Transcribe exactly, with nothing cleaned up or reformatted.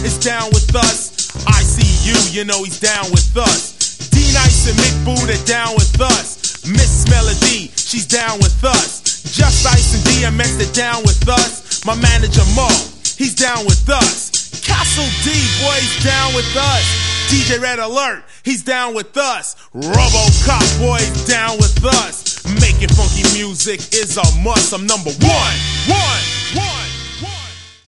is down with us. I C U, you know he's down with us. D-Nice and Mick Buddha down with us. Miss Melody, she's down with us. Just Ice and D M X, they're down with us. My manager Mo, he's down with us. Castle D, boy, he's down with us. D J Red Alert, he's down with us. RoboCop, boy, he's down with us. Making funky music is a must. I'm number one, one, one.